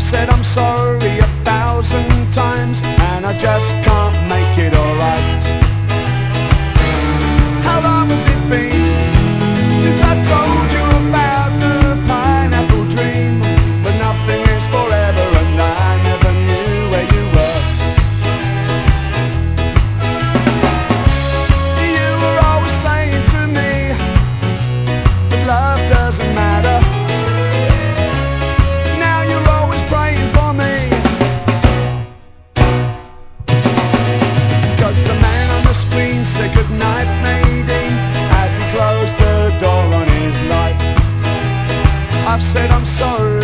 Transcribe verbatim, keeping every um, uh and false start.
said I'm sorry a thousand times, and I just can't make it alright. How long has it been since I told you about the pineapple dream? But nothing is forever, and I never knew where you were. You were always saying to me that love doesn't matter. Now you're always praying for me, 'cause the man on the screen said goodnight, matey, as he closed the door on his life. I've said I'm sorry